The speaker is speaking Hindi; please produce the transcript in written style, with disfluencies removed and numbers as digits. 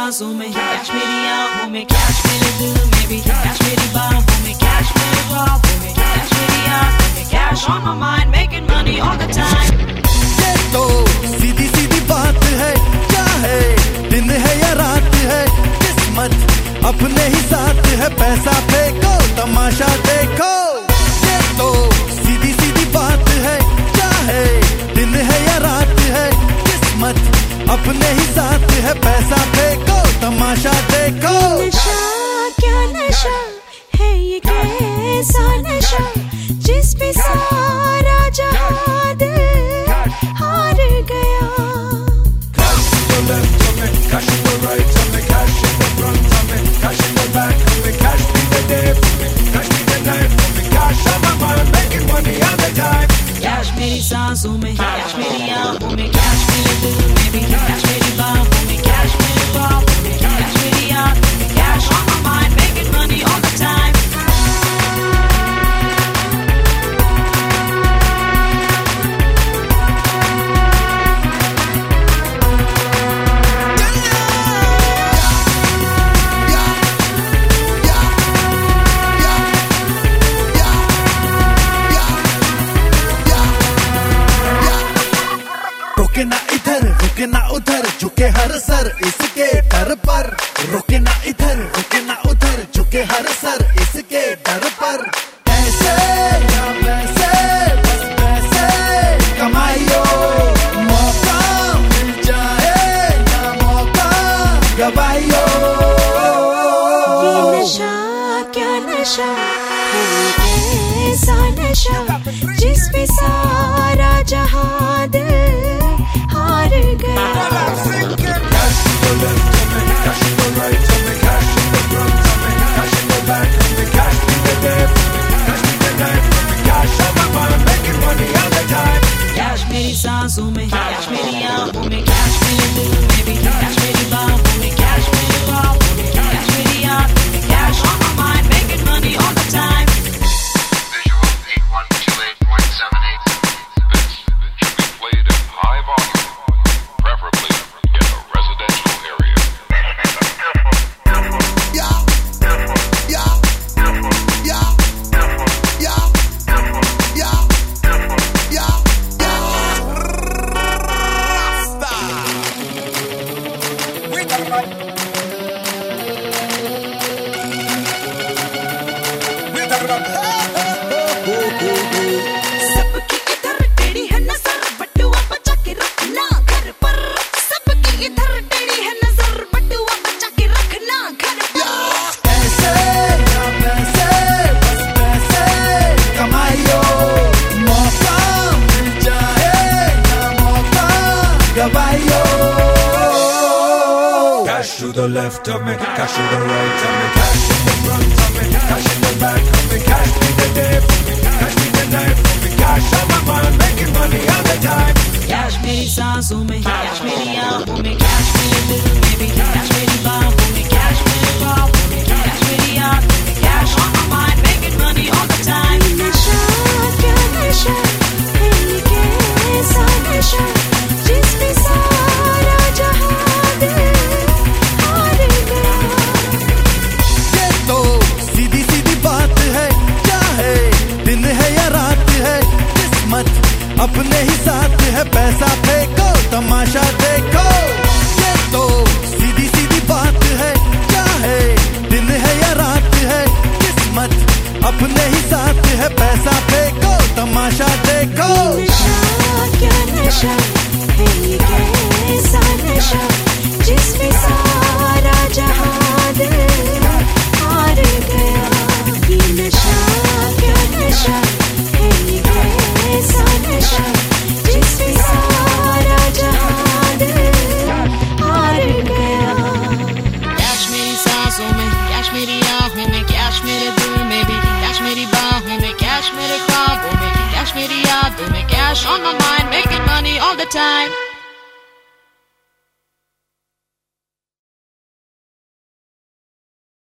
सांसों में, कैश मेरी आंखों में, कैश मेरे दिल में भी, कैश मेरी बाहों में, कैश मेरे ख्वाबों में, कैश मेरी आंखों में, cash on my mind, making money all the time. ये तो सीधी सीधी बात है, क्या है दिन है या रात है, किस्मत अपने ही साथ है, पैसा फेंको तमाशा देखो. ये तो सीधी सीधी बात है, क्या है दिन है या रात है, किस्मत अपने ही साथ है, पैसा फेंको तमाशा देखो. नशा क्या नशा है ये, कैसा नशा जिस पे सारा जहां दिल हार गया. Cash in the left of me, cash in the right of me, cash in the front of me, cash in the back of me, cash be the day for me, cash be the night for me, cash on my mind, making money all the time. Cash मेरी सांसों में, कैश मेरी आंखों में, कैश मेरे दिल में भी, कैश मेरी बाहों में, कैश मेरे ख्वाबों में, कैश मेरी आंखों में, cash on my mind, making money all the time. रुके ना इधर रुके ना उधर, झुके हर सर इसके डर पर. रुके ना इधर रुके ना उधर, झुके हर सर इसके डर पर. ऐसे या वैसे बस पैसे कमाइयो, मौका मिल जाए या मौका गवाइयो. ये नशा क्या नशा है ये, कैसा नशा जिस पे सारा जहां दिल हार गया. Cash in the left of me, cash in the right of me, cash in the front of me, cash in the back of me, cash be the day for me, cash be the night for me, cash on my mind, making money all the time. Cash मेरी सांसों में, कैश मेरी आंखों में, कैश मेरे दिल में भी, कैश मेरी बाहों में, कैश मेरे ख्वाबों में, कैश मेरी आंखों में, cash on my mind, making money all the time. Visual 8128.78. This should be played at high volume, preferably in a residential area. Yeah, yeah, yeah, yeah, yeah, yeah, yeah. सबकी इधर टेढ़ी है नजर, बटुआ बचा के रखना घर पर. सबकी इधर टेढ़ी है नजर, बटुआ बचा के रखना घर पर. ऐसे या वैसे बस पैसे कमाइयो, मौका मिल जाए या मौका गवाइयो. Cash to the left of me, cash to the right of me, cash in the front of me, cash in the back of me, cash be the day for me, cash be the night for me, cash on my mind, making money all the time. Cash मेरी सांसों में, कैश मेरी आंखों में, कैश मेरे दिल में भी, कैश मेरी बाहों में, कैश मेरे ख्वाबों में, कैश मेरी आंखों में, cash on my mind, making money all the time. नशा क्या नशा है ये, कैसा नशा जिस पे सारा जहां दिल हार गया. ये तो सीधी सीधी बात है, क्या है दिन है या रात है, किस्मत अपने ही साथ है, पैसा फेंको तमाशा देखो. ये तो सीधी सीधी बात है, क्या है दिन है या रात है, किस्मत अपने ही साथ है, पैसा फेंको तमाशा देखो. नशा क्या नशा है ये, कैसा नशा जिस पे सारा जहां दिल हार गया. ये नशा क्या नशा है ये, कैसा नशा जिस पे सारा जहां दिल हार गया. कैश मेरी सांसों में, कैश मेरी आंखों में, कैश मेरे दिल में भी, कैश मेरी बाहों में, कैश मेरे ख्वाबों में, कैश मेरी यादों में, cash on my mind, making money all the time.